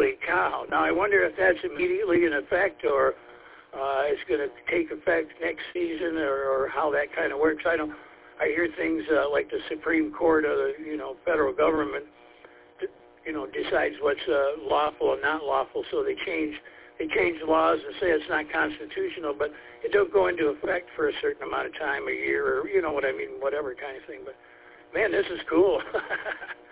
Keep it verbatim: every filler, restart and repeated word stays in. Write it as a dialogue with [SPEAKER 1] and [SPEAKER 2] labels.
[SPEAKER 1] Holy cow. Now, I wonder if that's immediately in effect or uh, it's going to take effect next season or, or how that kind of works. I don't. I hear things uh, like the Supreme Court or the, you know, federal government, you know, decides what's uh, lawful and not lawful, so they change they change laws and say it's not constitutional, but it don't go into effect for a certain amount of time, a year, or, you know what I mean, whatever kind of thing. But, man, this is cool.